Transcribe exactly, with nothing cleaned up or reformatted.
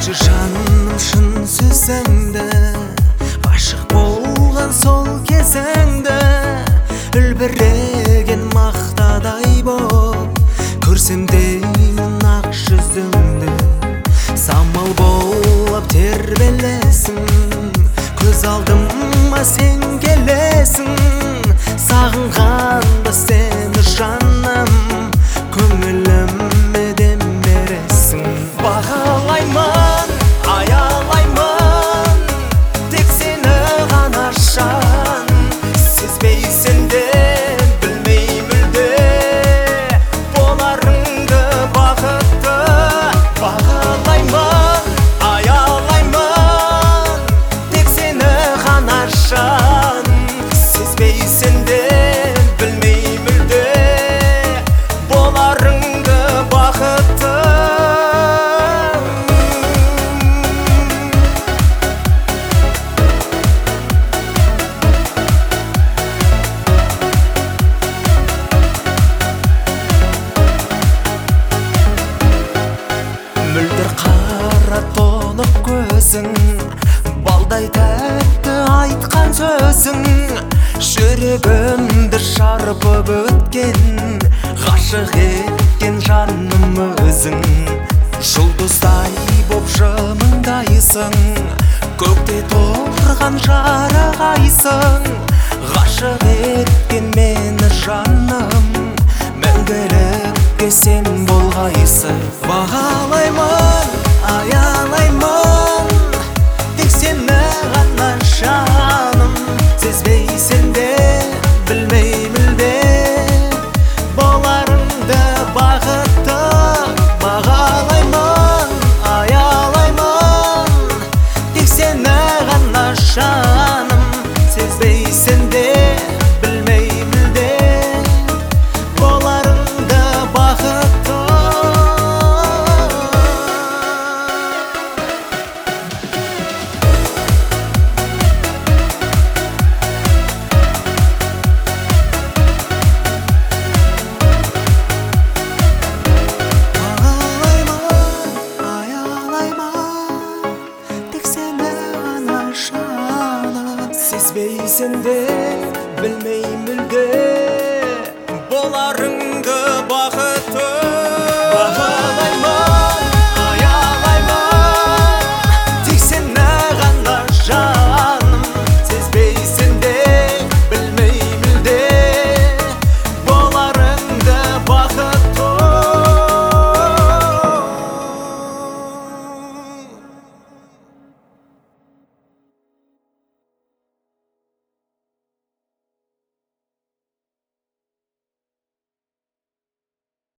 айтшы жаным шын сөзіңді, ғашық болған сол кезіңді, үлбіреген мақтадай боп көрсем деймін ақ жүзіңді. Самал болып тербелесің, көз алдыма сен келесің, сағынғанда сені жаным, көңіліме дем бересің. Бағалаймын, аялаймын, тек сені ғана жан, сезбейсің де білмей мүлде боларыңды бақытты. Бағалаймын, аялаймын, тек сені ғана жан, сезбейсің де білмей мүлде боларыңды бақытты. Мөлдір қара толық көзің, балдай тәтті айтқан сөзің, жүрегімді шарпып өткен, ғашық еткен жаным өзің. Жұлдыздай боп жымыңдайсың, көкте тұрған жарығайсың, ғашық еткен мені жаным, мәңгілікке сен болғайсың. Бағалаймын, аялаймын, тек сені ғана жаным, сезбейсің де білмей мүлде боларыңды бақытты. Бағалаймын, аялаймын, тек сені ғана жаным, сезбейсің де білмей мүлде боларыңды бақытты. Сезбейсің де білмей мүлде боларың